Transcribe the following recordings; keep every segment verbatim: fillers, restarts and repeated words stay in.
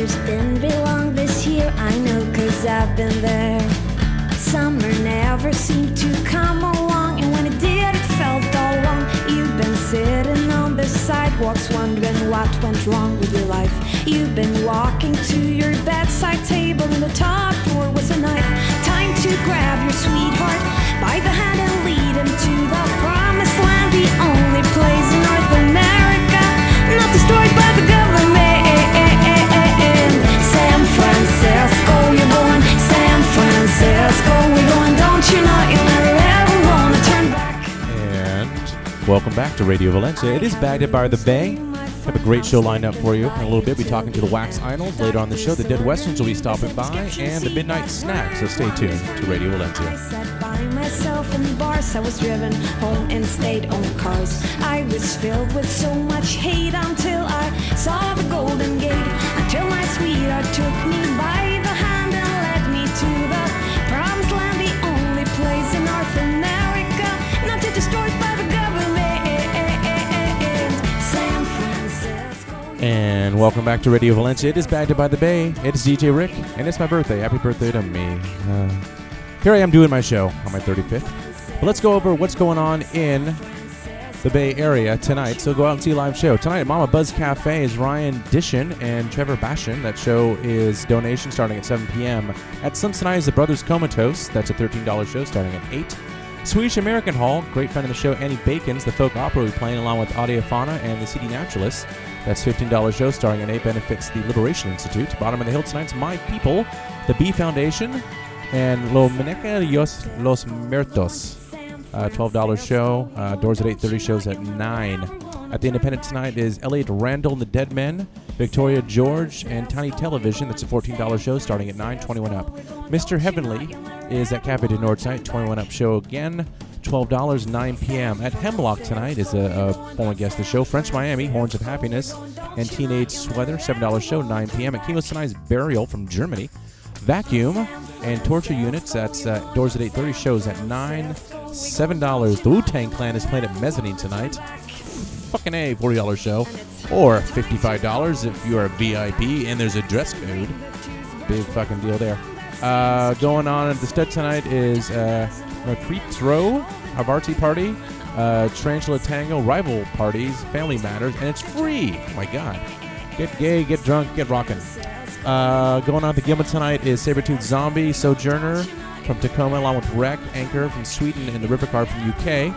there's been belong this year. I know, cause I've been there. Summer never seemed to come along, and when it did, it felt all wrong. You've been sitting on the sidewalks wondering what went wrong with your life. You've been walking to your bedside table, and the top drawer was a knife. Time to grab your sweetheart by the hand and lead him to the promised land, the only place in North America not destroyed by the government. San Francisco, you're going. San Francisco, we're going. Don't you know you'll never ever want to turn back. And welcome back to Radio Valencia. It is Bagged by the Bay. We have a great show lined up for you. In a little bit, we'll be talking to the Wax Idols. Later on the show, the Dead Westerns will be stopping by, and the Midnight Snack. So stay tuned to Radio Valencia. I sat by myself in bars. I was driven home in state-owned cars. I was filled with so much hate until I saw the Golden Gate. Until my sweetheart took me by the hand and led me to the promised land, the only place in North America not to destroyed by the government. San Francisco. And welcome back to Radio Valencia. It is Bagged by the Bay. It's D J Rick, and it's my birthday. Happy birthday to me. Uh, here I am doing my show on my thirty-fifth. But let's go over what's going on in the Bay Area tonight. So go out and see a live show. Tonight at Mama Buzz Cafe is Ryan Dishin and Trevor Bashan. That show is donation starting at seven p.m. At Cincinnati is the Brothers Comatose. That's a thirteen dollars show starting at eight. Swedish American Hall, great friend of the show, Annie Bacon's the folk opera we're playing along with Audiophona and the C D Naturalists. That's fifteen dollars show starting at eight, benefits the Liberation Institute. Bottom of the Hill tonight's My People, the B Foundation, and Lo Meneca Los, Los Muertos. Uh, twelve dollars show, uh, doors at eight thirty, shows at nine. At the Independent tonight is Elliot Randall and the Dead Men, Victoria George, and Tiny Television. That's a fourteen dollars show starting at nine, twenty-one up. Mister Heavenly is at Cafe du Nord tonight, twenty-one up show again, twelve dollars, nine p.m. At Hemlock tonight is a, a former guest of the show, French Miami, Horns of Happiness, and Teenage Sweater, seven dollars show, nine p.m. At Kimo's tonight's Burial from Germany, Vacuum, and Torture Units. That's uh, doors at eight thirty, shows at nine, seven dollars. The Wu-Tang Clan is playing at Mezzanine tonight. Fucking A, forty dollars show. Or fifty-five dollars if you're a V I P and there's a dress code. Big fucking deal there. Uh, going on at the Stud tonight is uh, Creeps Row, Havarti Party, uh, Tarantula Tango, Rival Parties, Family Matters, and it's free. Oh my god. Get gay, get drunk, get rockin'. Uh, going on at the Gilman tonight is Sabretooth Zombie, Sojourner from Tacoma, along with Wreck, Anchor from Sweden, and the River Car from U K.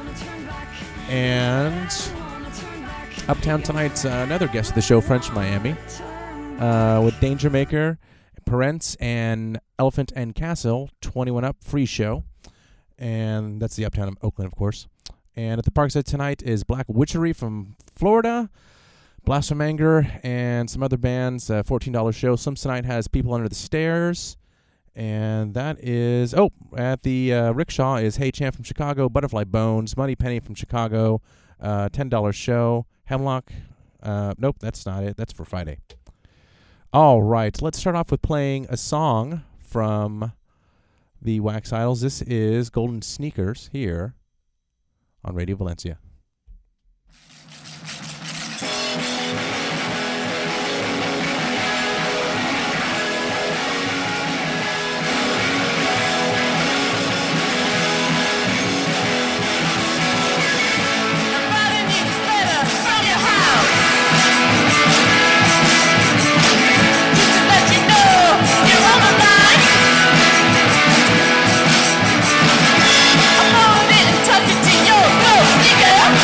And Uptown tonight's uh, another guest of the show, French Miami, uh, with Danger Maker, Parents, and Elephant and Castle, twenty-one up, free show. And that's the Uptown of Oakland, of course. And at the Parkside tonight is Black Witchery from Florida, Blasphemonger, and some other bands, uh, fourteen dollars show. Some tonight has People Under the Stairs. And that is, oh, at the uh, Rickshaw is Hey Champ from Chicago, Butterfly Bones, Money Penny from Chicago, uh, ten dollars show. Hemlock, uh, nope, that's not it. That's for Friday. All right, let's start off with playing a song from the Wax Idols. This is Golden Sneakers here on Radio Valencia. Touch it to your girl, nigga.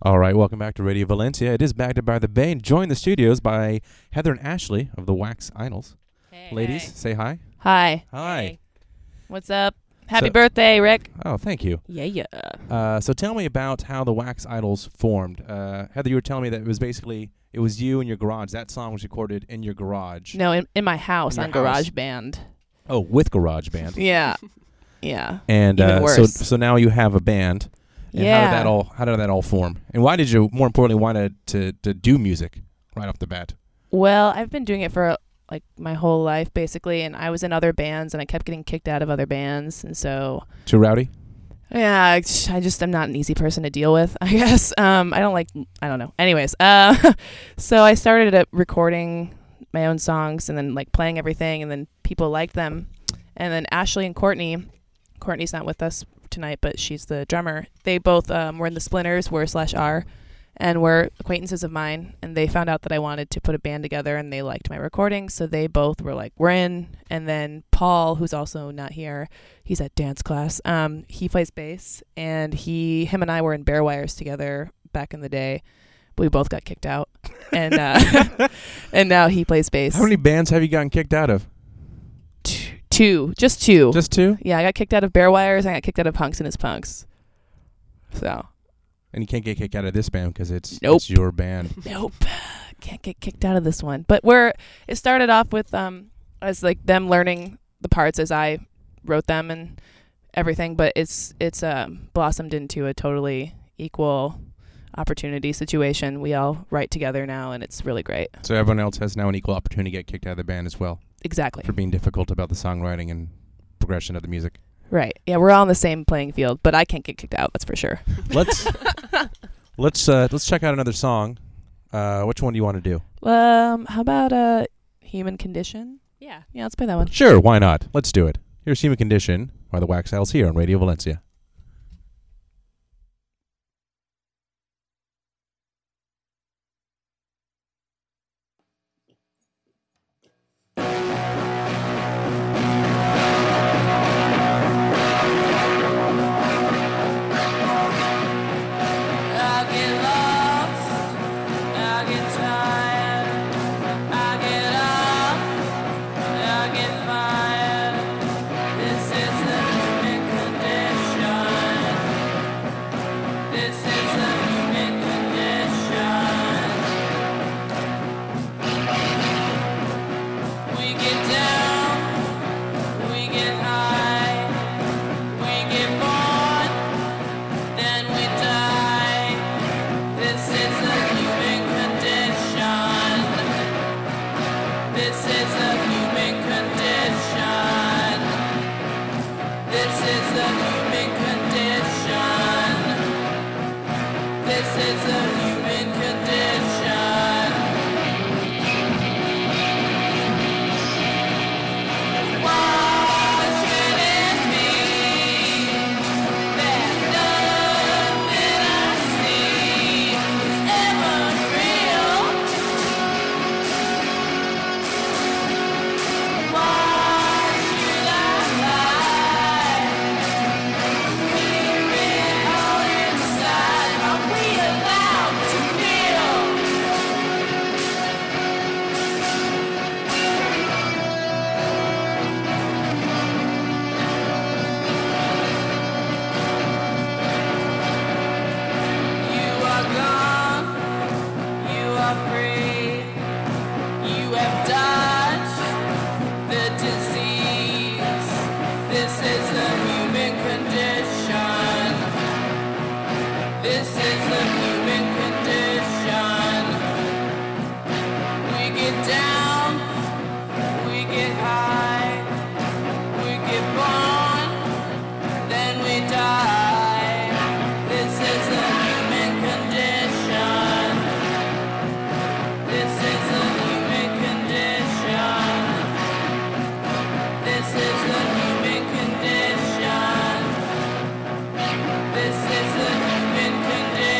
All right, welcome back to Radio Valencia. It is backed by the Bay and joined the studios by Heather and Ashley of the Wax Idols. Hey. Ladies, Hey. say hi. Hi. Hi. Hey. What's up? Happy So- birthday, Rick. Oh, thank you. Yeah, yeah. Uh, so tell me about how the Wax Idols formed. Uh, Heather, you were telling me that it was basically, it was you in your garage. That song was recorded in your garage. No, in, in my house In on your house. GarageBand. Oh, with GarageBand. Yeah. Yeah. And Even uh, so worse. so now you have a band. And Yeah. how did that all how did that all form? And why did you, more importantly, want to, to, to do music right off the bat? Well, I've been doing it for like my whole life, basically, and I was in other bands, and I kept getting kicked out of other bands, and so Too rowdy? yeah, I j- I just I'm not an easy person to deal with, I guess. Um, I don't like I don't know. Anyways, uh, so I started uh, recording my own songs and then like playing everything, and then people liked them, and then Ashley and Courtney, Courtney's not with us tonight, but she's the drummer. They both um, were in the Splinters, were slash are, and were acquaintances of mine, and they found out that I wanted to put a band together, and they liked my recording, so they both were like, we're in. And then Paul, who's also not here, he's at dance class, um, he plays bass, and he, him and I were in Bear Wires together back in the day. We both got kicked out, and uh, and now he plays bass. How many bands have you gotten kicked out of? Two, two, just two. Just two? Yeah, I got kicked out of Bear Wires, and I got kicked out of Punks and His Punks. So. And you can't get kicked out of this band because it's, Nope. it's your band. Nope. Can't get kicked out of this one. But we're it started off with um as like them learning the parts as I wrote them and everything, but it's it's um blossomed into a totally equal opportunity situation. We all write together now, and it's really great. So everyone else has now an equal opportunity to get kicked out of the band as well Exactly. for being difficult about the songwriting and progression of the music. Right. Yeah, we're all on the same playing field, but I can't get kicked out, that's for sure. Let's let's uh, let's check out another song. Uh, which one do you want to do? Um how about uh Human Condition? Yeah. Yeah, let's play that one. Sure, why not? Let's do it. Here's Human Condition by the Wax Idols here on Radio Valencia. I get lost, I get tired, I get up, I get fired. This is a human condition. This is a human condition. We get down, we get high, we get born, then we die. This is a human condition. This is a human condition. This is a human condition. This is a human condition. Why should it be that nothing I see is ever real? Why should I lie? Keep it all inside. Are we allowed to feel? You are gone, you are free, you have dodged the disease. This is a human condition. This is a human condition. We get down, we get high, we get born, then we die. This is a human condition. This is a human condition. This is a human condition. This is a human condition.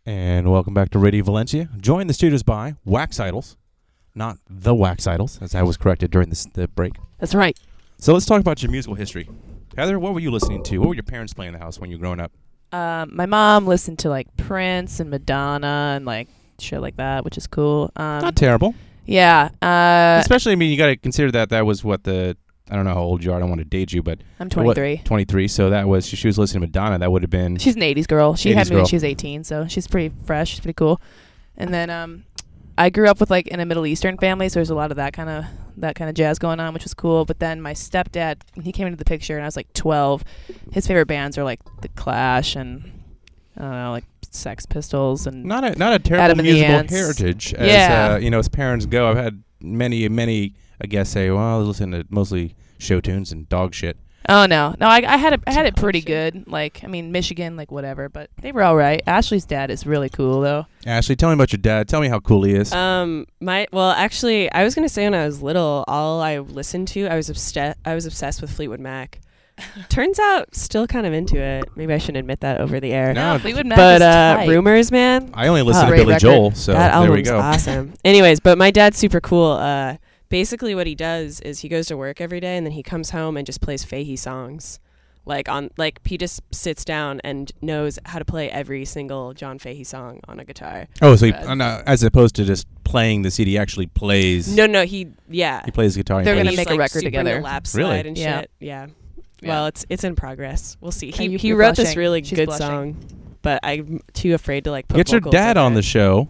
And welcome back to Radio Valencia. Joined the studios by Wax Idols, not the Wax Idols, as I was corrected during this, the break. That's right. So let's talk about your musical history. Heather, what were you listening to? What were your parents playing in the house when you were growing up? Um, my mom listened to like Prince and Madonna and like shit like that, which is cool. Um, Not terrible. Yeah. Uh, Especially, I mean, you got to consider that that was what the, I don't know how old you are. I don't want to date you, but. I'm twenty-three. What, twenty-three. So that was, she was listening to Madonna. That would have been. She's an eighties girl. She eighties had me when girl. she was eighteen, so she's pretty fresh. She's pretty cool. And then um, I grew up with like in a Middle Eastern family, so there's a lot of that kind of that kind of jazz going on, which was cool. But then my stepdad, when he came into the picture, and I was like twelve. His favorite bands are like The Clash and I don't know, like Sex Pistols and Not a not a terrible Adam and the musical Ants. heritage, as Yeah. uh, you know, as parents go. I've had many, many, I guess, say, well, I was listening to mostly show tunes and dog shit. Oh no, no, I, I had it. I had it pretty good. Like, I mean, Michigan, like whatever, but they were all right. Ashley's dad is really cool though. Ashley, tell me about your dad. Tell me how cool he is. Um, my well, actually, I was gonna say when I was little, all I listened to, I was obsessed. I was obsessed with Fleetwood Mac. Turns out, still kind of into it. Maybe I shouldn't admit that over the air. No, Fleetwood Mac but is uh, tight. Rumors, man, I only listen Oh, to great Billy record. Joel, so that there we album's go. awesome. Anyways, but my dad's super cool. Uh, basically, what he does is he goes to work every day and then he comes home and just plays Fahey songs. Like on, like he just sits down and knows how to play every single John Fahey song on a guitar. Oh, so he, Uh, uh, no, as opposed to just playing the C D, he actually plays. No, no, he yeah. He plays guitar. and They're plays- gonna He's, make a like, record super into together. lap Really? slide and Yeah. shit. Yeah. Yeah. Well, it's it's in progress. We'll see. Are He you- he you're wrote this blushing. really She's good blushing. song, but I'm too afraid to like put Get your vocals dad over on it. the show.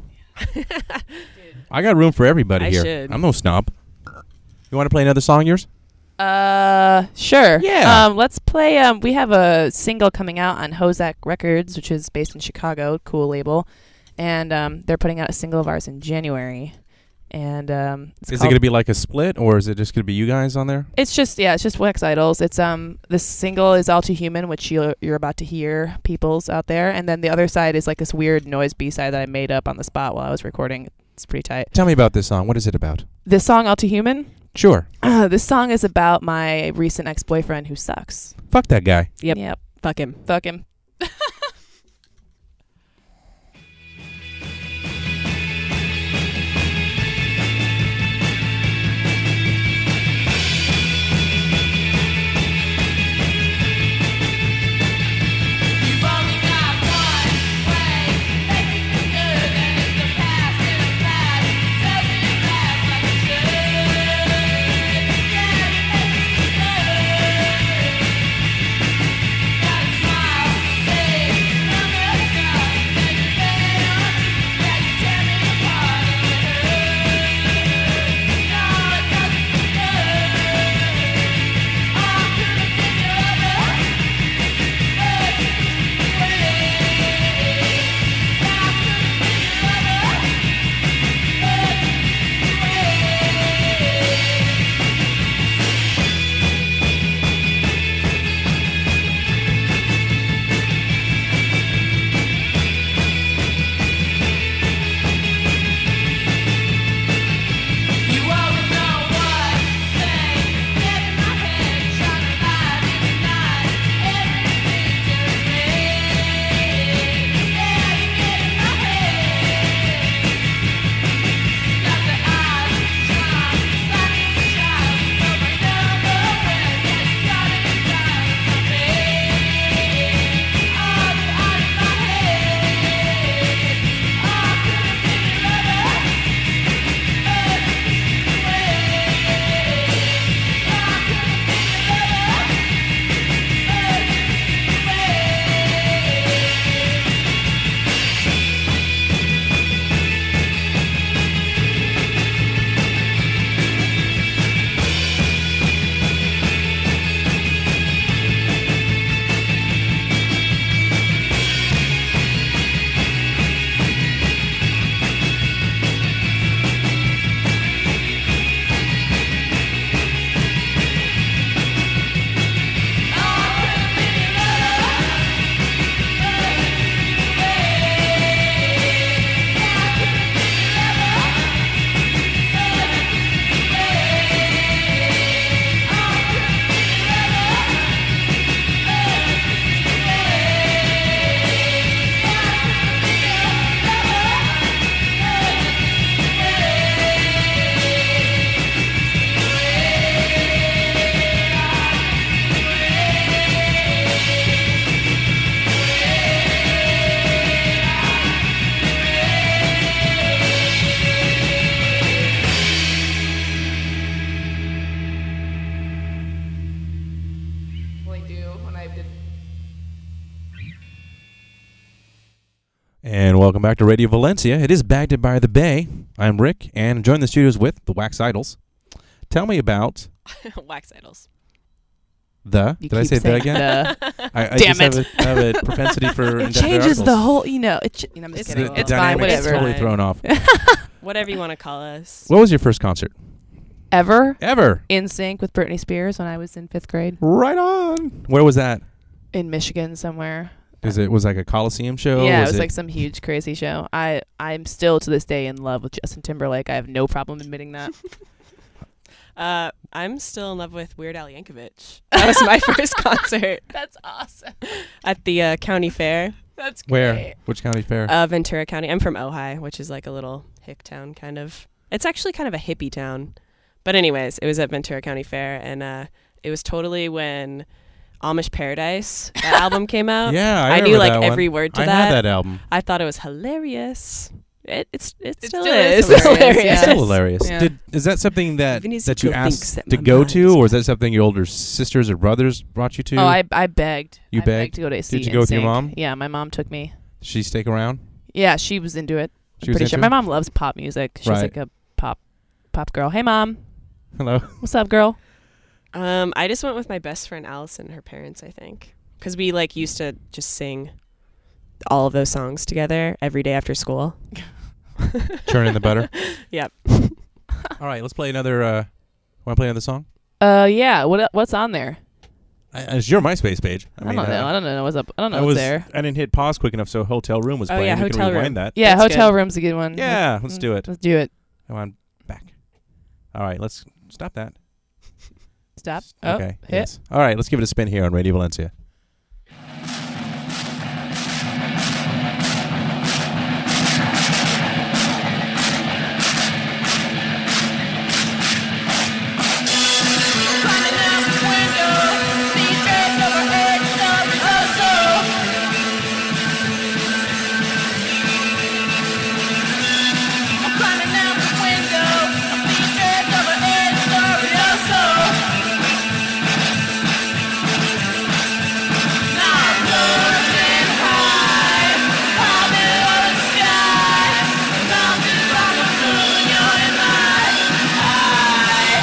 I got room for everybody I here. should. I'm no snob. You want to play another song of yours? Uh, sure. Yeah. Um, let's play. Um, we have a single coming out on Hozak Records, which is based in Chicago, cool label, and um, they're putting out a single of ours in January. And um, it's Is it called- going to be like a split, or is it just going to be you guys on there? It's just yeah, it's just Wax Idols. It's um, this single is All Too Human, which you're you're about to hear, peoples out there, and then the other side is like this weird noise B side that I made up on the spot while I was recording. It's pretty tight. Tell me about this song. What is it about? This song, All Too Human. Sure. Uh, this song is about my recent ex-boyfriend who sucks. Fuck that guy. Yep. Yep. Fuck him. Fuck him. You've only got one way. Make it feel good, and it's the past in the past. Doesn't it last like it should? Yeah, it makes me good. Gotta smile, say And welcome back to Radio Valencia. It is Bagged by the Bay. I'm Rick, and join the studios with the Wax Idols. Tell me about Wax Idols. the. You did I keep say that saying again? the. I, I Damn just it. Have, a, have a propensity for It indefinite changes the articles. whole, you know. It ch- you know I'm just It's kidding. cool. The It's fine, dynamic is whatever. totally Fine. thrown off. Whatever you want to call us. What was your first concert Ever ever? in sync with Britney Spears when I was in fifth grade Right on. Where was that? in Michigan somewhere. Is it was like a Coliseum show? yeah, was it was like some huge crazy show. I I'm still to this day in love with Justin Timberlake. I have no problem admitting that. Uh, I'm still in love with Weird Al Yankovic. That was my first concert That's awesome. at the uh, county fair, That's Where? great. Which county fair? uh, Ventura County. I'm from Ojai, which is like a little hick town, kind of. It's actually kind of a hippie town. But anyways, it was at Ventura County Fair, and uh, it was totally when Amish Paradise, that album came out. yeah, I, I knew remember like that one. every word to I that. had that album. I thought it was hilarious. It it's it It still, still is, is hilarious, yeah. It's Yes. still hilarious. Yeah. Did, is that something that Even that you Ezekiel thinks asked that to my go mind to, is or is that something your older sisters or brothers brought you to? Oh, I I begged. You I begged? to go to see Did you go with your N Sync. mom? Yeah, my mom took me. she stick around? Yeah, she was into it. I'm She was pretty sure. into My it? mom loves pop music. She's Right. like a pop pop girl. Hey mom, Hello. what's up, girl? Um, I just went with my best friend Allison and her parents, I think, because we like used to just sing all of those songs together every day after school. Churning the butter. Yep. All right, let's play another. Uh, Want to play another song? Uh, yeah. What what's on there? I, it's your MySpace page. I, mean, don't know. uh, I don't know what's up. I don't know I what's was. there. I didn't hit pause quick enough, so Hotel Room was Oh, playing. yeah, we Hotel can rewind Room. that. Yeah, That's Hotel good. Room's a good one. Yeah, let's do it. Let's do it. Come on, back. All right, let's stop that. Stop. Oh, Okay. hit. Yes. All right, let's give it a spin here on Radio Valencia. Climbing out the window, these drapes over eight stories or so. I'm climbing out the window, these drapes over eight stories or so. Now I'm floating high, high above the sky. The mountains on the moon, you're in my eye.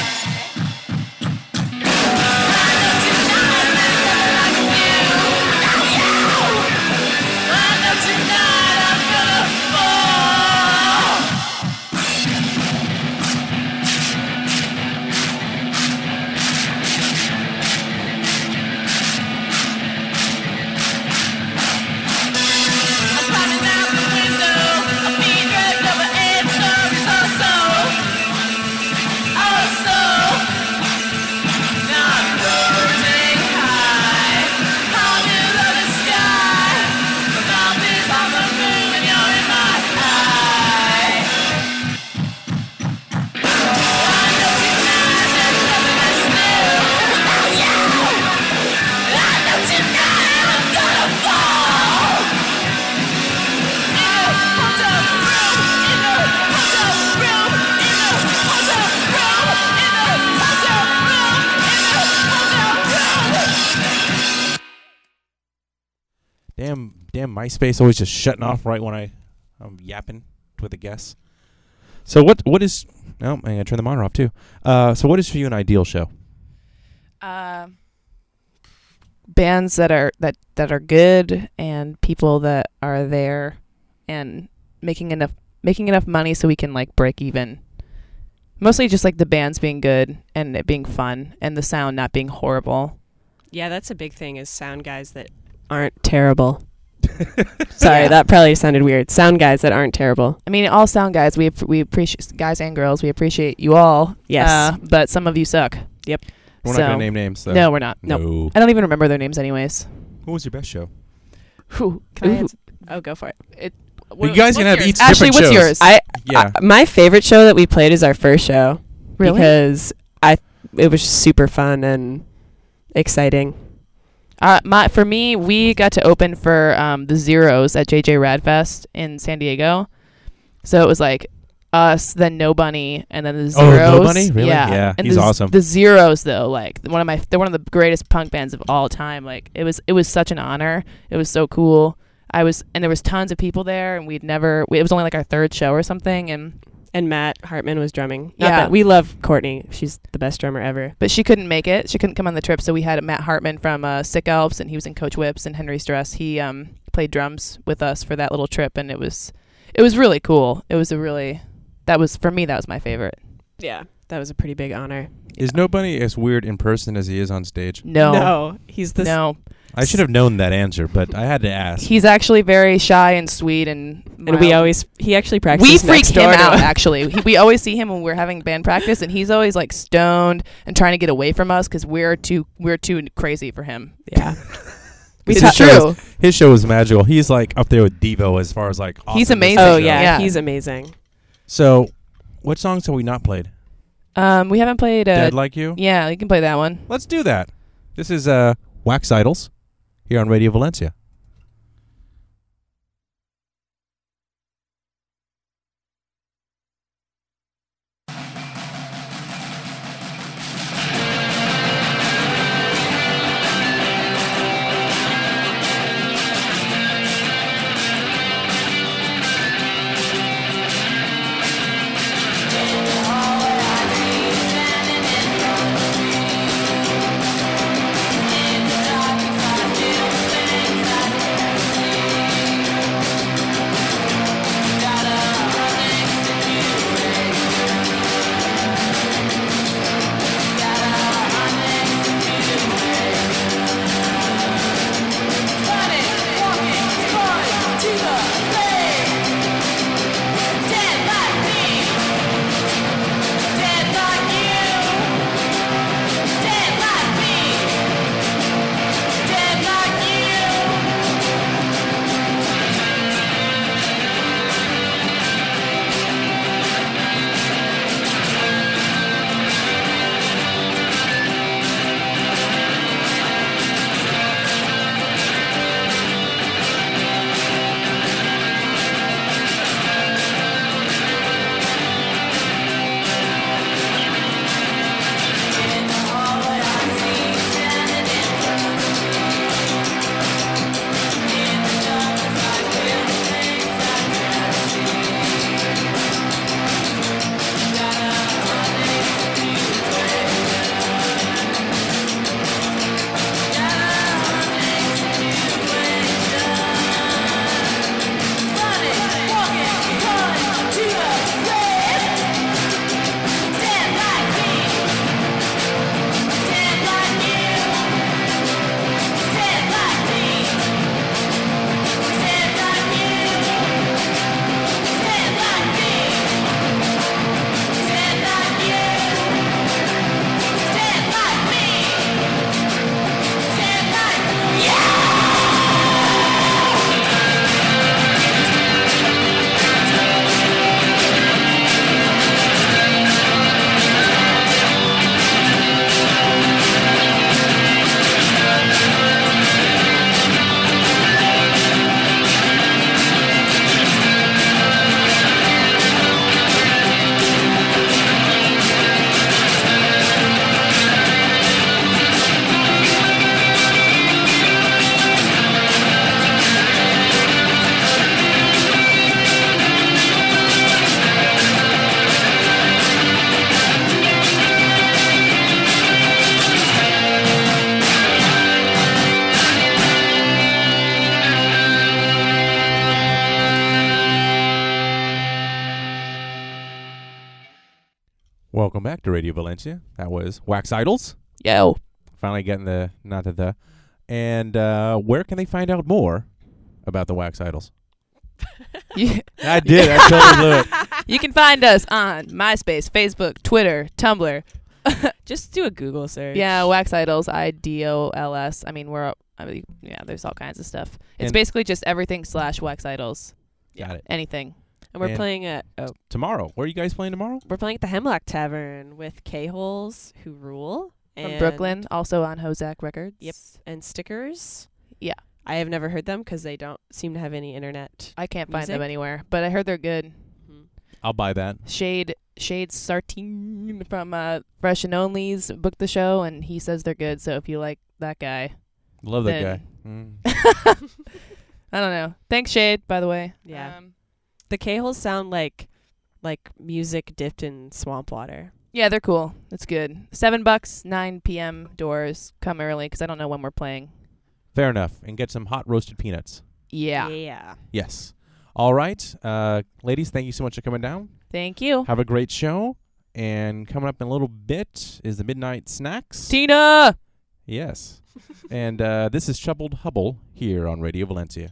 Damn, damn, MySpace always just shutting off right when I, I'm yapping with a guess. So what? What is? Oh, I'm gonna turn the monitor off too. Uh, so what is for you an ideal show? Uh, bands that are that that are good and people that are there and making enough making enough money so we can like break even. Mostly just like the bands being good and it being fun and the sound not being horrible. Yeah, that's a big thing is sound guys that aren't terrible. Sorry, Yeah. that probably sounded weird. Sound guys that aren't terrible. I mean, all sound guys, we we appreciate guys and girls. We appreciate you all. Yes. uh, but some of you suck. We're So- not gonna name names. Though. No, we're not. No. I don't even remember their names, anyways. What was your best show? Whew. Can I Ooh. answer? Oh, go for it. You guys can have each Ashley, different what's shows. yours? I Yeah. uh, my favorite show that we played is our first show Really? because I it was super fun and exciting. Uh, my for me, we got to open for um, the Zeros at J J Radfest in San Diego. So it was like us, then No Bunny, and then the Oh, Zeros. No Bunny? Really? Yeah, Yeah, and he's the, awesome. The Zeros, though, like one of my, they're one of the greatest punk bands of all time. Like it was, it was such an honor. It was so cool. I was, and there was tons of people there, and we'd never. We, it was only like our third show or something, and And Matt Hartman was drumming. Not Yeah. that we love Courtney. She's the best drummer ever. but she couldn't make it. She couldn't come on the trip, so we had Matt Hartman from uh, Sick Elves, and he was in Coach Whips, and Henry Stress. He um, played drums with us for that little trip, and it was it was really cool. It was a really that was for me that was my favorite. Yeah. That was a pretty big honor. Is nobody as weird in person as he is on stage? No, No. He's the no, I should have known that answer, but I had to ask. he's actually very shy and sweet, and And we mild. always, he actually we practices freak next him door to out us. actually. He, we always see him when we're having band practice, and he's always like stoned and trying to get away from us because we're too we're too crazy for him. Yeah. We His talk- show true. is- His show is magical. He's like up there with Devo as far as like. He's awesomeness amazing. of the Oh, show. yeah, Yeah. He's amazing. So, what songs have we not played? Um, we haven't played. Uh, Dead Like You? yeah, you can play that one. Let's do that. This is uh, Wax Idols here on Radio Valencia. Welcome back to Radio Valencia. That was Wax Idols. Yo. Finally getting the not the the. And uh, where can they find out more about the Wax Idols? You, I did. I totally blew it. you can find us on MySpace, Facebook, Twitter, Tumblr. Just do a Google search. Yeah, Wax Idols, I D O L S. I mean, we're, I mean, yeah, there's all kinds of stuff. It's And- basically just everything slash Wax Idols. Got it. Anything. And we're And- playing at oh, Tomorrow. Where are you guys playing tomorrow? we're playing at the Hemlock Tavern with K-Holes who rule From and Brooklyn, also on Hozak Records. Yep. and Stickers. Yeah. I have never heard them because they don't seem to have any internet. I can't find them Music? anywhere, but I heard they're good. I'll buy that. Shade Shade Sartine from uh, Fresh and Only's booked the show, and he says they're good. So if you like that guy, Love that guy. Then- Mm. I don't know. Thanks, Shade, by the way. Yeah. Um, The K-holes sound like like music dipped in swamp water. yeah, they're cool. It's good. Seven bucks, nine p.m. doors. Come early because I don't know when we're playing. Fair enough. And get some hot roasted peanuts. Yeah. Yeah. Yes. All right. Uh, ladies, thank you so much for coming down. Thank you. Have a great show. And coming up in a little bit is the Midnight Snacks. Tina! Yes. And uh, this is Troubled Hubble here on Radio Valencia.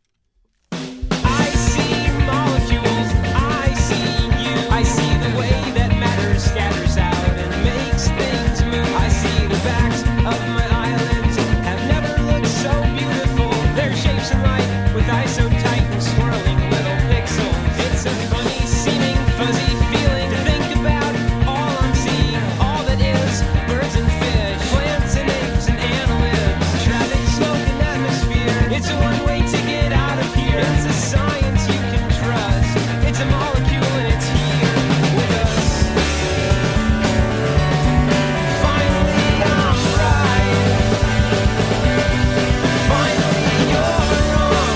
I see molecules, I see you. I see the way that matter scatters out and makes things move. I see the backs of my islands have never looked so beautiful. Their shapes and light with eyes so tight and swirling little pixels. It's a funny seeming fuzzy feeling to think about all I'm seeing, all that is birds and fish, plants and apes and annelids, traffic, smoke and atmosphere. It's a one-way ticket out of here. It's a science you can trust. It's a molecule and it's here with us. Finally I'm right. Finally you're wrong.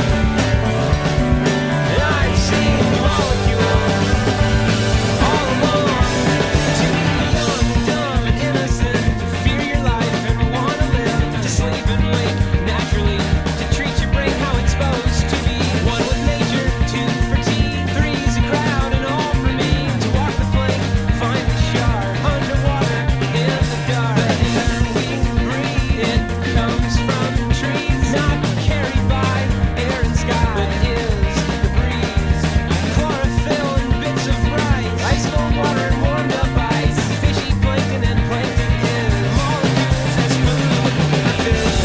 And I've seen molecules all along. Too young, dumb, and innocent to fear your life and wanna live, to sleep and wake naturally, to treat your brain how it's supposed to be. One with nature, two for tea, three's a crowd, and all for me. To walk the plank, find the shard, underwater, in the dark. The air we breathe, it comes from trees, not carried by air and sky, but is the breeze. Chlorophyll and bits of rice, ice cold water and warmed up ice, fishy plankton and plankton is molecules as food for fish.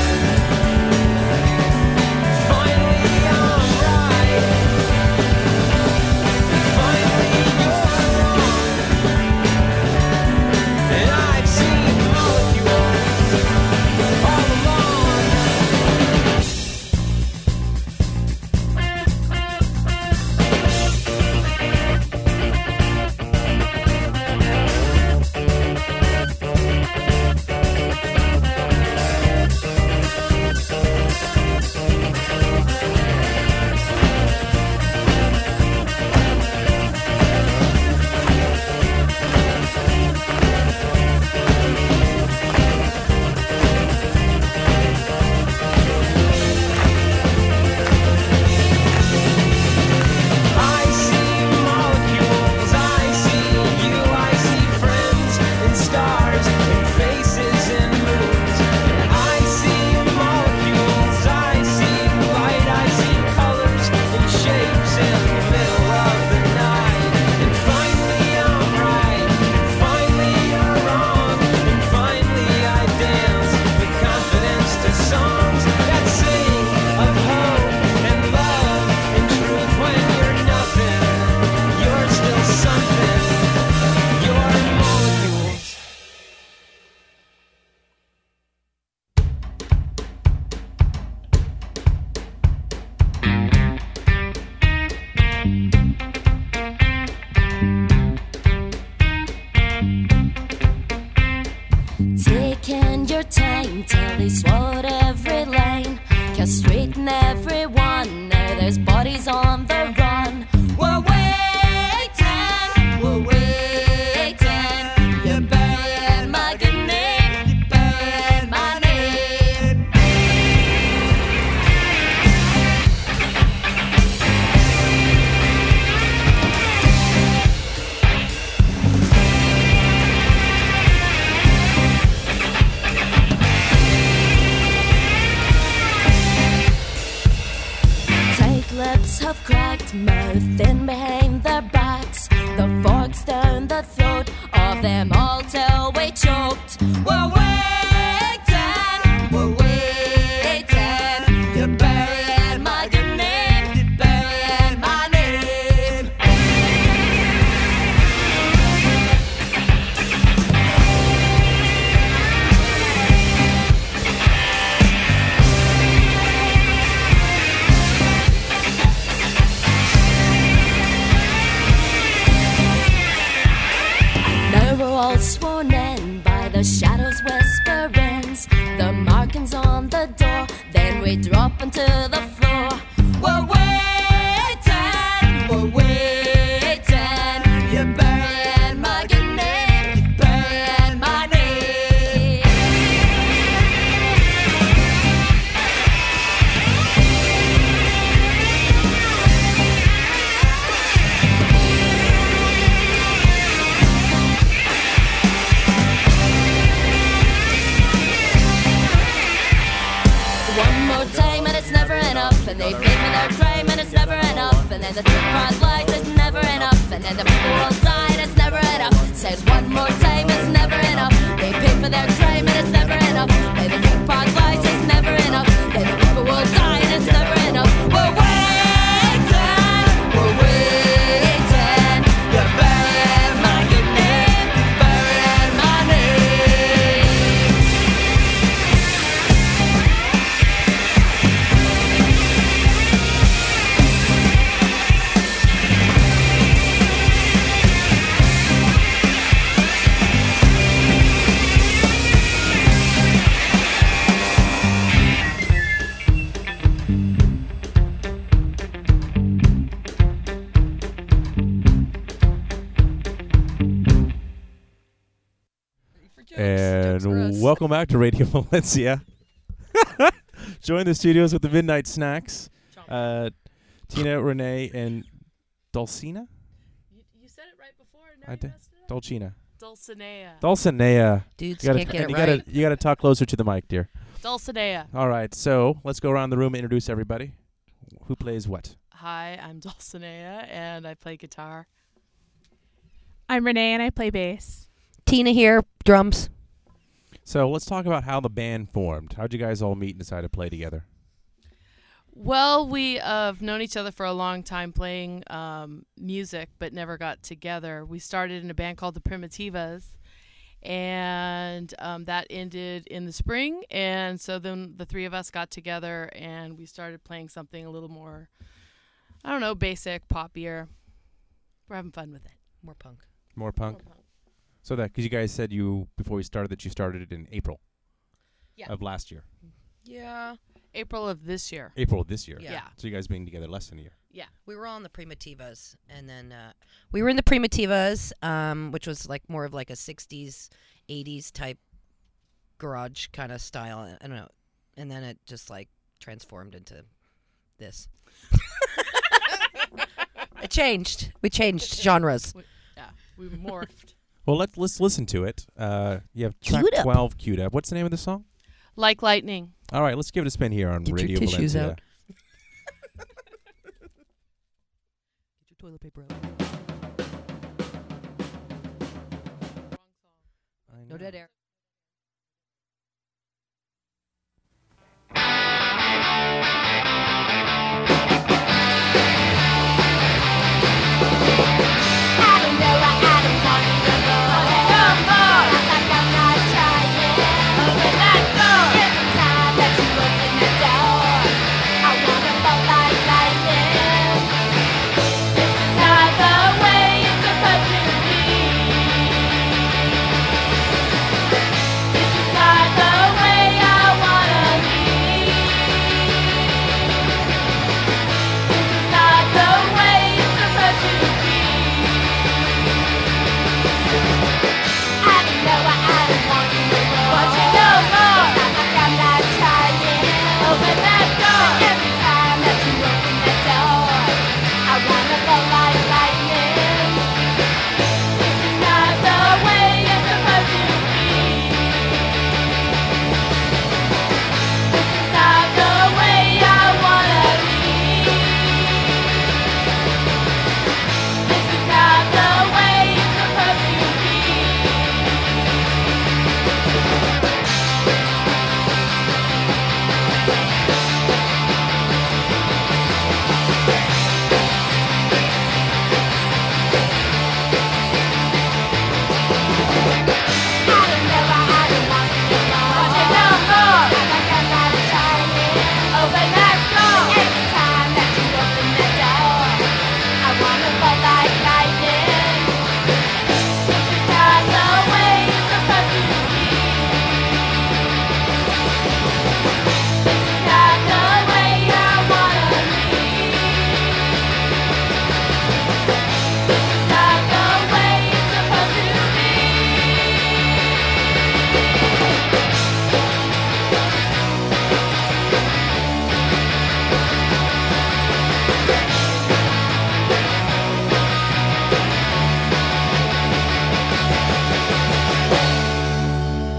Finally I'm right. Finally you're wrong. And I've seen molecules all along. I see molecules, I see you, I see friends and stars and faces and moons. I see molecules, I see light, I see colors and shapes in the middle of the night. And finally I'm right, and finally you're wrong, and finally I dance with confidence to songs that sing of hope and love and truth. When you're nothing, you're still something. You're molecules. Taking your time till they swallowed every line, castrating everyone. Now there's bodies on the run. We're waiting, we're waiting. You're burying my good name, you're burying my name. Tight lips have cracked, mouth in behind their backs. The forks down the throat of them all till we choked. We're waiting, we're waiting. You're burying my good name, you're burying my name. Now we're all sworn in by the shadows whisper And they pay for their crime and it's never enough. And then the thick part lies, it's never enough. And then the people will die and it's never enough. Said one more time, it's never enough. They pay for their crime and it's never enough. And the thick part lies, it's never enough. Then the people will die and it's never enough. We're waiting, we're waiting. You're burying my name, burying my name. And welcome back to Radio Valencia. Join the studios with the Midnight Snacks. Uh, Tina, Renee, and Dulcina? You, you said it right before. I did. Dulcina. Dulcinea. Dulcinea. Dudes You gotta, can't get and it you gotta, right. you gotta talk closer to the mic, dear. Dulcinea. All right, so let's go around the room and introduce everybody. Who plays what? Hi, I'm Dulcinea, and I play guitar. I'm Renee and I play bass. Tina here, drums. So let's talk about how the band formed. How'd you guys all meet and decide to play together? Well, we uh, have known each other for a long time playing um, music, but never got together. We started in a band called the Primitivas, and um, that ended in the spring. And so then the three of us got together, and we started playing something a little more, I don't know, basic, poppier. We're having fun with it. More punk. More punk? So that, because you guys said you, before we started, that you started it in April Yeah. of last year. Yeah. April of this year. April of this year. Yeah. Yeah. So you guys been together less than a year. Yeah. We were all in the Primitivas, and then uh, we were in the Primitivas, um, which was like more of like a sixties, eighties type garage kind of style. I don't know, and then it just like transformed into this. It changed. We changed genres. Yeah. We morphed. Well, let's let's listen to it. Uh, you have track Queued up. twelve queued up. What's the name of the song? Like lightning. All right, let's give it a spin here on Get your Radio tissues Valencia. out. Get your toilet paper out. I No know. dead air.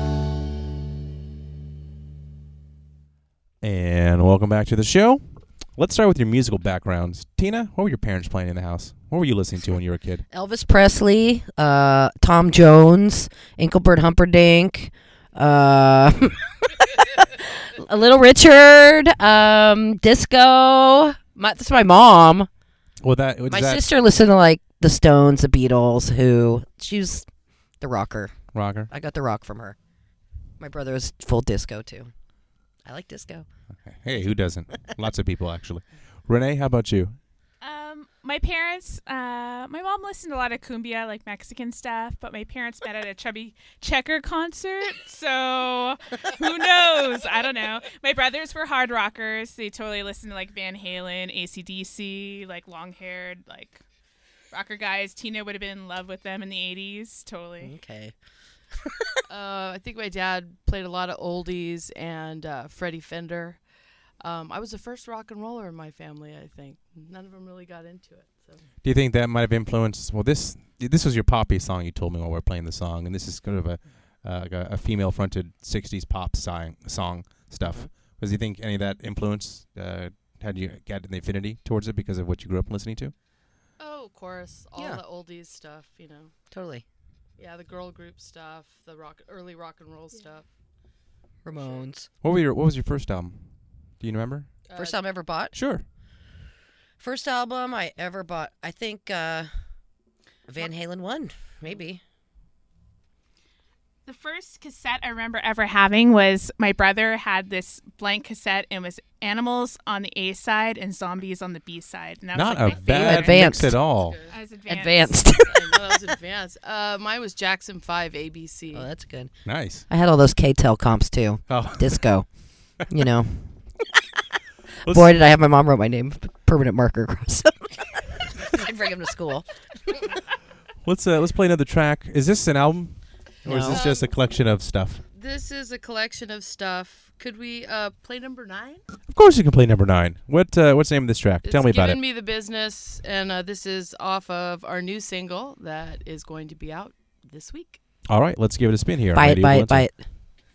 And welcome back to the show. Let's start with your musical backgrounds. Tina, what were your parents playing in the house? What were you listening to when you were a kid? Elvis Presley, uh, Tom Jones, Engelbert Humperdinck, uh, a Little Richard, um, disco. My, that's my mom. Well, that was My that sister listened to like the Stones, the Beatles, Who. She was the rocker. rocker. I got the rock from her. My brother was full disco too. I like disco. Hey, who doesn't? Lots of people actually. Renee, how about you? Um, my parents, uh, my mom listened to a lot of cumbia, like Mexican stuff, but my parents met at a Chubby Checker concert, so who knows? I don't know. My brothers were hard rockers. They totally listened to like Van Halen, A C D C, like long-haired, like rocker guys. Tina would have been in love with them in the eighties, totally. Okay. Uh, I think my dad played a lot of oldies and uh, Freddie Fender. Um, I was the first rock and roller in my family, I think. None of them really got into it. So. Do you think that might have influenced? Well, this this was your poppy song you told me while we were playing the song, and this is kind of a uh, like a, a female-fronted sixties pop song, song stuff. Mhm. Does you think any of that influence uh, had you get an affinity towards it because of what you grew up listening to? Oh, of course. All Yeah. the oldies stuff, you know. Totally. Yeah, the girl group stuff, the rock, early rock and roll stuff. Ramones. What were your What was your first album? Do you remember? First Uh, album I ever bought? Sure. First album I ever bought, I think uh, Van Halen one, maybe. The first cassette I remember ever having was my brother had this blank cassette and it was Animals on the A side and Zombies on the B side. And that Not was like a my bad favorite. Advanced. mix at all. Good. I was advanced. Advanced. I know that was advanced. Uh, mine was Jackson five A B C. Oh, that's good. Nice. I had all those K-Tel comps too. Oh, Disco. You know. let's- Boy, did I have my mom wrote my name p- permanent marker across them. I'd bring him to school. Let's uh, let's play another track. Is this an album, or is No. this just a collection of stuff? This is a collection of stuff. Could we uh, play number nine? Of course, you can play number nine. What uh, What's the name of this track? It's Tell me about Giving it. Me the Business, and uh, this is off of our new single that is going to be out this week. All right, let's give it a spin here. on Buy it, Radio buy it, Valencia. buy it.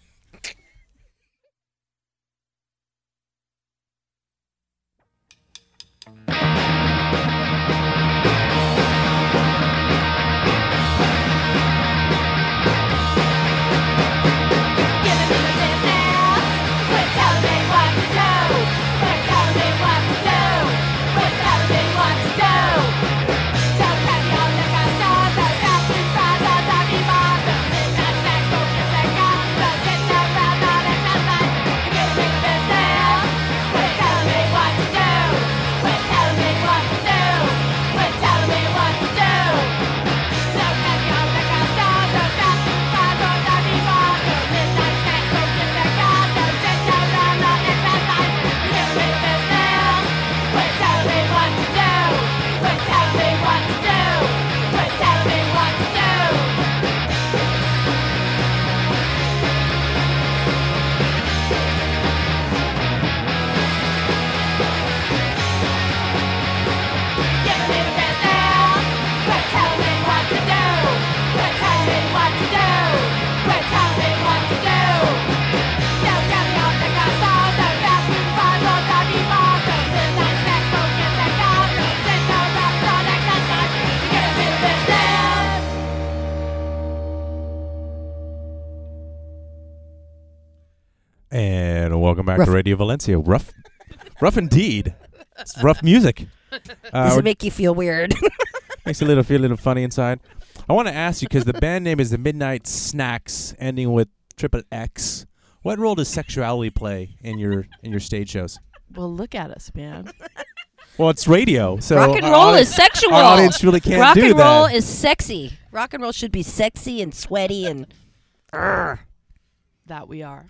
And welcome back Rough. to Radio Valencia. Rough, rough indeed. It's rough music. Does Uh, it make you feel weird? makes you a little feel a little funny inside. I want to ask you because the band name is the Midnight Snacks, ending with triple X. What role does sexuality play in your in your stage shows? Well, look at us, man. Well, it's radio, so Rock and our roll audi- is sexual. Our audience really can't Rock do and roll that. is sexy. Rock and roll should be sexy and sweaty and. Urgh. That we are.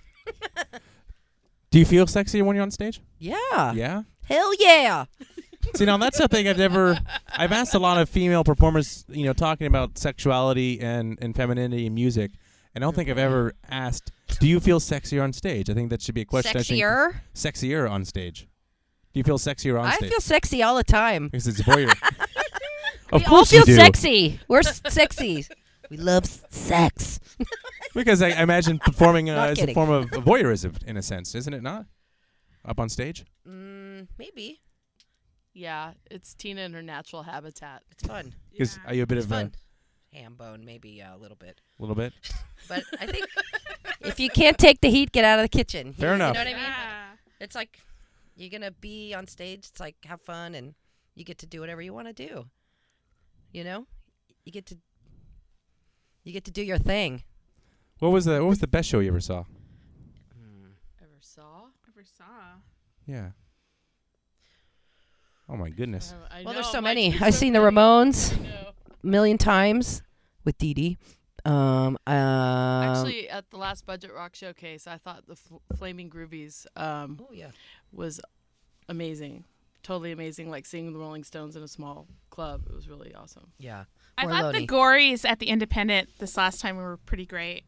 Do you feel sexier when you're on stage? Yeah. Yeah. Hell yeah. See, now that's something I've never. I've asked a lot of female performers, you know, talking about sexuality and, and femininity in music, and I don't think I've ever asked, "Do you feel sexier on stage?" I think that should be a question. I think- Sexier? sexier on stage. Do you feel sexier on I stage? feel sexy all the time. Because it's voyeur. Of we all course feel you do. sexy. We're s- sexy. We love s- sex. Because I, I imagine performing uh, Not is a kidding. form of voyeurism in a sense, isn't it not? Up on stage. Mm, Mm, maybe. Yeah, it's Tina in her natural habitat. It's fun. Is are you a bit It's of a fun. Ham bone, maybe yeah, a little bit. little bit? But I think if you can't take the heat, get out of the kitchen. Fair you, enough. You know what I mean? Yeah. It's like you're gonna be on stage. It's like have fun, and you get to do whatever you want to do. You know, you get to you get to do your thing. What was the What was the best show you ever saw? Ever saw? Never saw. Yeah. Oh my goodness. Uh, I Well, know, there's so Mike, many. there's I've so seen the many. Ramones I know. a million times with Dee Dee. Um, um, Actually, at the last Budget Rock Showcase, I thought the F- Flaming Groovies um, oh yeah, was amazing. Totally amazing, like seeing the Rolling Stones in a small club. It was really awesome. yeah. I Or thought the Loney. Gories at the Independent this last time were pretty great.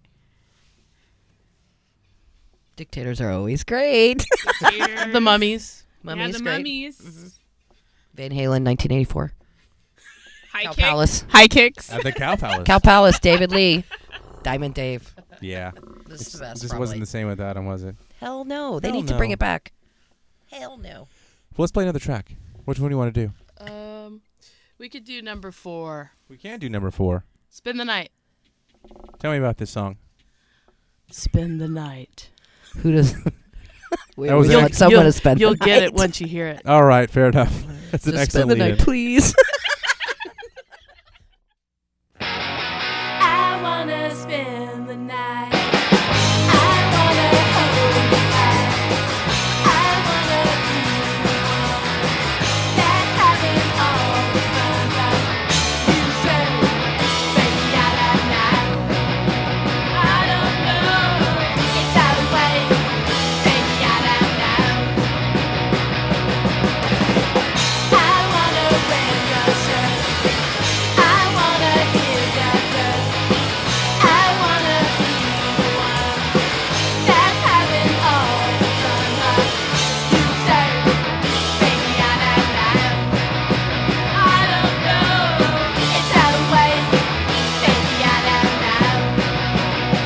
Dictators are always great. The Mummies. Mummy's yeah, the great. Mummies. Van Halen, nineteen eighty-four. High Cow kick. Palace. High kicks. At the Cow Palace. Cow Palace. David Lee. Diamond Dave. Yeah. This is the It best. just probably. wasn't the same without him, was it? Hell no. They Hell need to bring no. it back. Hell no. Well, let's play another track. Which one do you want to do? Um, we could do number four. We can do number four. Spend the night. Tell me about this song. Spend the night. Who does? we That was always it. want someone you'll, to spend. You'll the get night. it once you hear it. All right, fair enough. That's an Just excellent spend the lead-in. night, please. I wanna spend the night. I wanna hold you tight. I wanna be the one that's having all the fun. But you say, baby, I don't know. I don't know. It's out of place. Baby, I don't know. I wanna wear your shirt. I wanna hear your dirt. I wanna be the one that's having all the fun. But you say, baby, I don't know. I don't know. It's out of place. Baby, I don't know.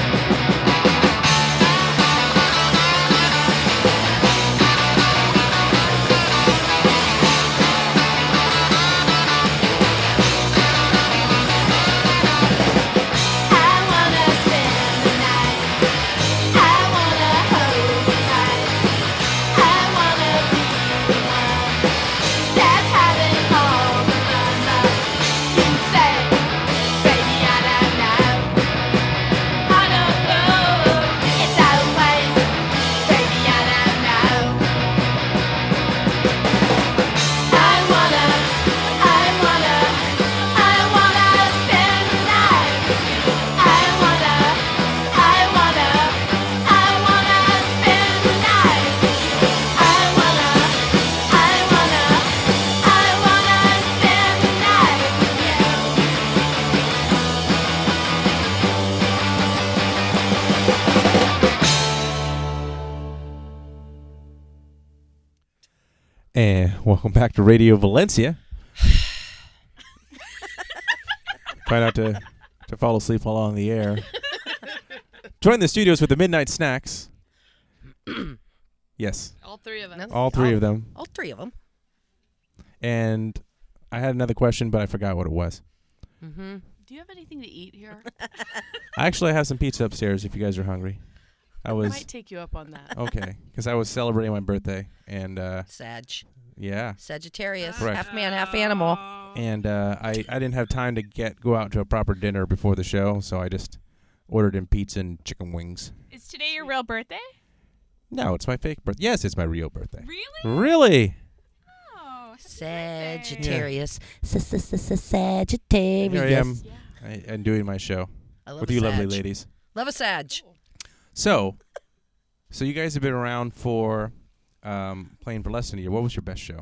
I wanna spend the night. I wanna hold you tight. I wanna be the one that's having all the fun. But you say, baby, I don't know. I don't know. It's out of place. Baby, I don't know. I wanna, I wanna, I wanna spend the night. I wanna, I wanna, I wanna spend the night. I wanna, I wanna, I wanna spend the night with you. And welcome back to Radio Valencia. Try not to, to fall asleep while on the air. Join the studios with the Midnight Snacks. Yes, All three of us. No. all three All- of them. All three of them. And I had another question, but I forgot what it was. Mm-hmm. Do you have anything to eat here? I actually have some pizza upstairs if you guys are hungry. I I was might take you up on that. okay because I was celebrating my birthday, and uh, Sag. yeah, Sagittarius. Correct. Half man, half animal. and uh, I I didn't have time to get go out to a proper dinner before the show, so I just ordered in pizza and chicken wings. Is today your real birthday? No, it's my fake birthday. Yes, it's my real birthday. Really? Really? Oh, happy birthday. Sagittarius. Here I Sagittarius. am. I, I'm doing my show I love with a you, lovely Sag. ladies. Love a Sag. So, so you guys have been around for um, playing for less than a year. What was your best show?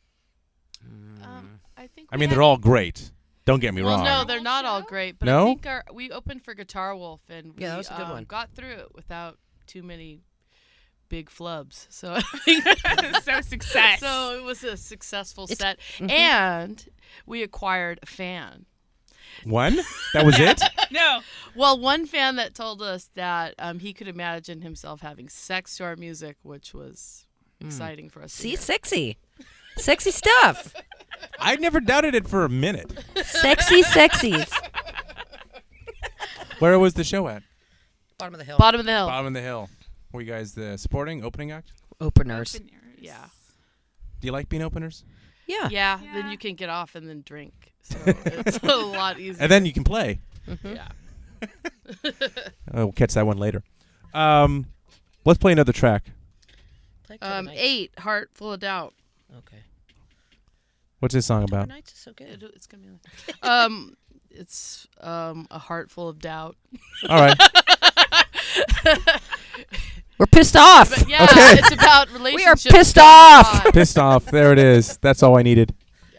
Um, I think. I we mean, had- they're all great. Don't get me Well, wrong. no, they're not all great. But No? I think our we opened for Guitar Wolf, and we Yeah, that was a good um, one. got through it without too many big flubs. So I think So success. so it was a successful It's- set, mhm. and we acquired a fan. One? That was it? no. Well, one fan that told us that um, he could imagine himself having sex to our music, which was exciting for us. to See, hear. sexy. Sexy stuff. I never doubted it for a minute. Sexy sexies. Where was the show at? Bottom of the hill. Bottom of the hill. Bottom of the hill. Were you guys the supporting opening act? Openers. Openers. Yeah. Do you like being openers? Yeah. yeah. Yeah. Then you can get off and then drink. So it's a lot easier. And then you can play. Mhm. yeah. Oh, we'll catch that one later. Um, let's play another track. Play October Um, Nights. eight, Heart Full of Doubt. Okay. What's this song October about? Nights is so good. It, it's gonna be. Like, um, it's um a heart full of doubt. All right. We're pissed off. But yeah, Okay. it's about We are relationships. pissed down the off. line. Pissed off. There it is. That's all I needed.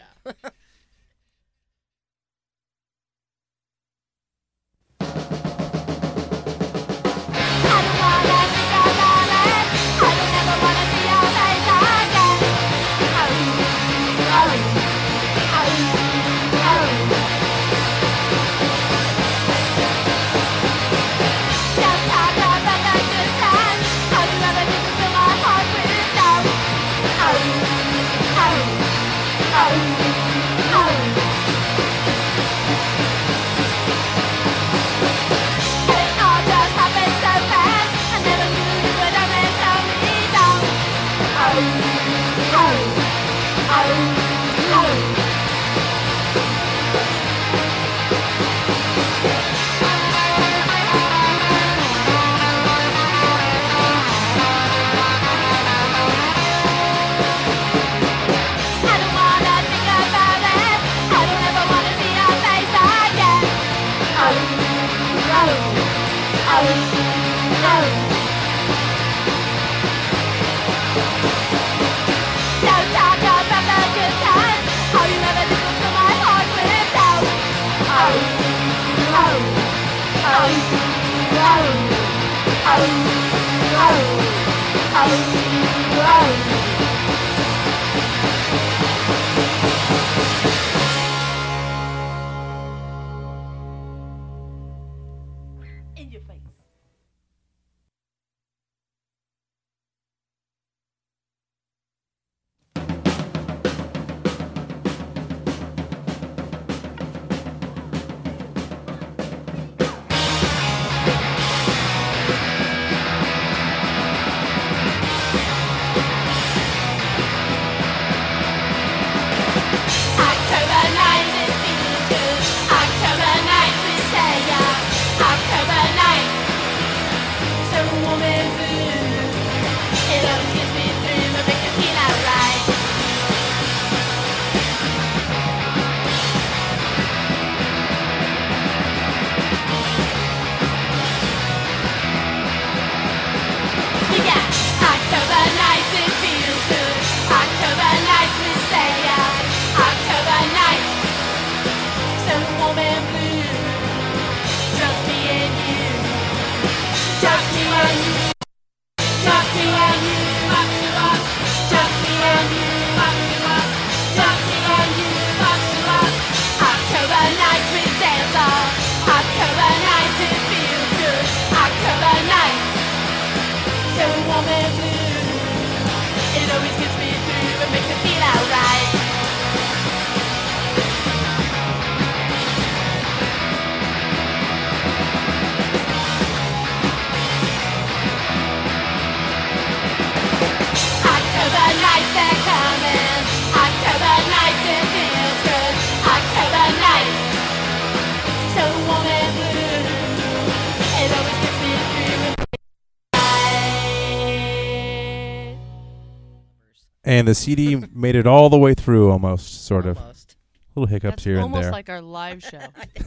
And the C D made it all the way through, almost, sort of. Almost. Little hiccups That's here and almost there. like our live show.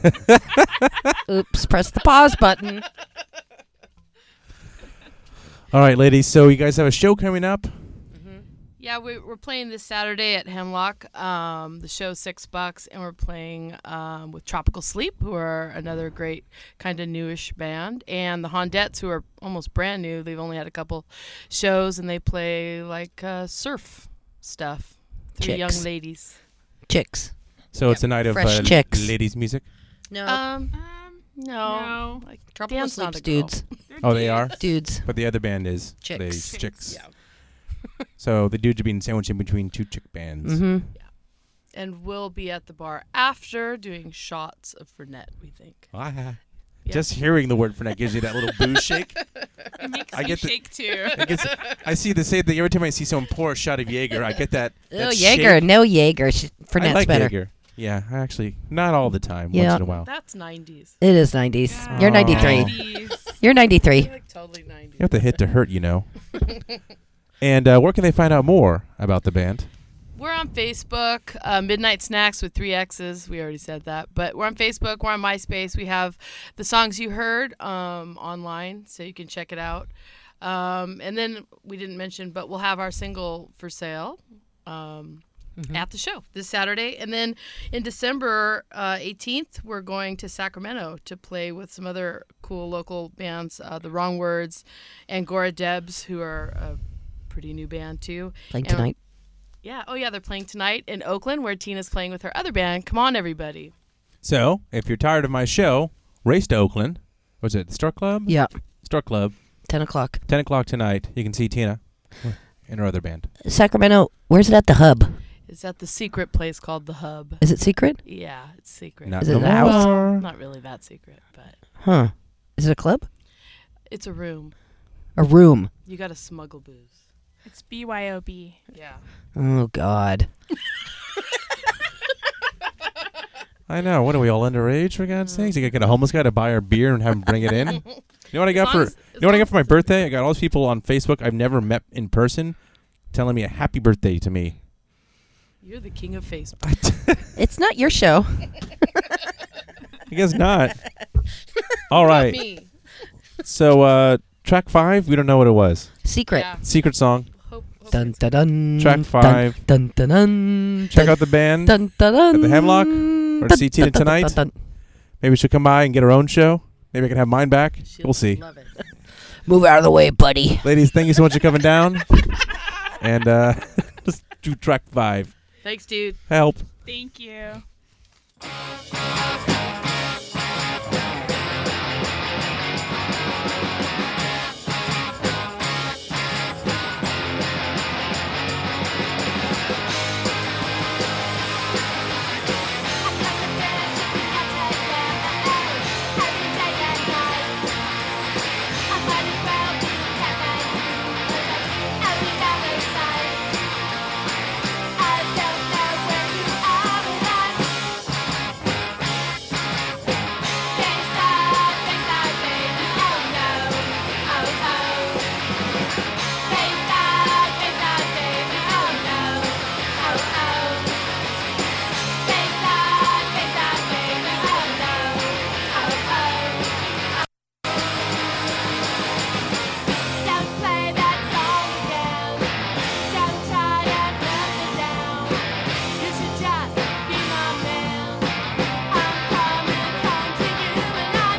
Oops, press the pause button. All right, ladies. So you guys have a show coming up. Yeah, we, we're playing this Saturday at Hemlock. Um, the show's six bucks, and we're playing um, with Tropical Sleep, who are another great kind of newish band, and the Hondettes, who are almost brand new. They've only had a couple shows, and they play like uh, surf stuff. Three Chicks. young ladies. Chicks. So it's a night of Fresh uh, chicks. ladies' music. No. Um, Um, no, no. like Tropical Dan's not Sleep's a girl. dudes. they're Oh, they are? dudes. Dudes. But the other band is Chicks. ladies, Chicks. chicks. Yeah. So the dudes are being sandwiched in between two chick bands. Mm-hmm. And we'll be at the bar after doing shots of Fernet, we think. Ah. Yeah. Just hearing the word Fernet gives you that little booze shake. It makes I me get the- shake too. I, guess, I see the same thing every time I see someone pour a shot of Jaeger. I get that. Oh, that Jaeger. shake. No Jaeger. Sh- Fernet's I like better. Jaeger. Yeah, actually, not all the time. Yeah. Once in a while. That's nineties. It is nineties. Yeah. You're Oh. ninety-three. nineties. You're ninety-three. Like totally nineties. You have to hit to hurt, you know. And uh, where can they find out more about the band? We're on Facebook, uh, Midnight Snacks with three X's. We already said that. But we're on Facebook. We're on MySpace. We have the songs you heard um, online, so you can check it out. Um, and then we didn't mention, but we'll have our single for sale um, at the show this Saturday. And then in December uh, eighteenth, we're going to Sacramento to play with some other cool local bands, uh, The Wrong Words and Gora Debs, who are a pretty new band too. Playing And- tonight. Yeah. Oh, yeah. They're playing tonight in Oakland, where Tina's playing with her other band. Come on, everybody. So, if you're tired of my show, race to Oakland. Was it Star Club? Yeah. Star Club. ten o'clock. ten o'clock tonight. You can see Tina and her other band. Sacramento. Where's it at the hub? It's at the secret place called The Hub. Is it secret? Yeah, it's secret. Not Is it no the house? more. Not really that secret, but Huh. Is it a club? it's a room. A room? You got to smuggle booze. It's B Y O B. Yeah. Oh, God. I know. What are we all underage, for God's sakes? You gotta get a homeless guy to buy our beer and have him bring it in. You know what I got As for? long as- You know what I got for my birthday? I got all these people on Facebook I've never met in person, telling me a happy birthday to me. You're the king of Facebook. It's not your show. I guess not. All right. Me. So uh, track five, we don't know what it was. Secret. Yeah. Secret song. Hope, hope Dun it's- dun dun. Track dun, five. Dun dun dun. Check dun, out the band. Dun dun dun. at the Hemlock, or Dun, see Tina dun, dun, tonight. dun, dun, dun. Maybe she'll come by and get her own show. Maybe I can have mine back. She'll We'll see. Love it. Move out of the way, buddy. Ladies, thank you so much for coming down. And uh, let's do track five. Thanks, dude. Help. Thank you. Don't play that song again. Don't try to put me down. You should just be my man. I'm coming home to you and I'm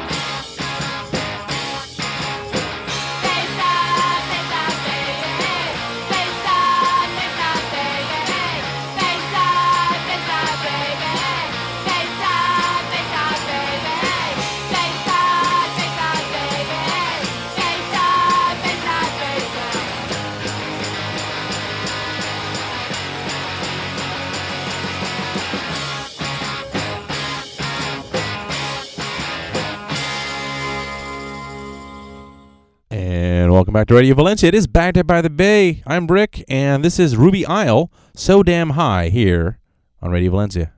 face up, face up, baby. Face up, face up, baby. Face up, face up, baby. Face up, face up, baby. Face up, face up, baby. Face up, face up, baby. And welcome back to Radio Valencia. It is Backed Up by the Bay. I'm Rick, and this is Ruby Isle, So Damn High, here on Radio Valencia.